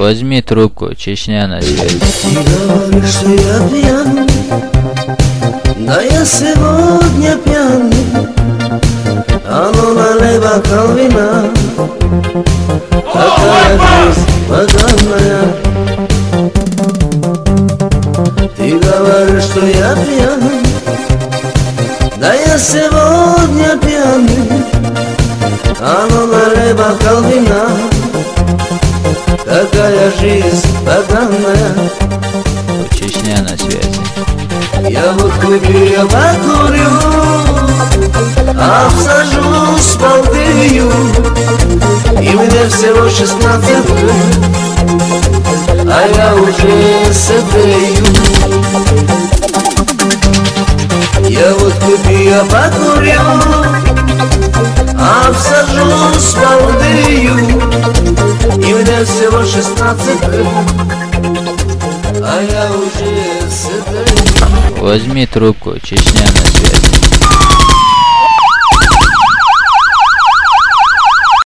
Возьми трубку, Чечня на связи. Ты говоришь, что я пьян, да я сегодня пьяный. А ну налей бокал вина, такая жизнь поганая. Ты говоришь, что я пьян, да я сегодня пьяный. А ну налей бокал вина, такая жизнь поганая. Чечня на связи. Я водку выпью, я покурю, обсажусь, балдею. И мне всего 16 лет, а я уже сытею. Я водку выпью, я покурю, обсажусь, балдею. И мне всего 16 лет, а я уже сытею. Возьми трубку, Чечня на связи.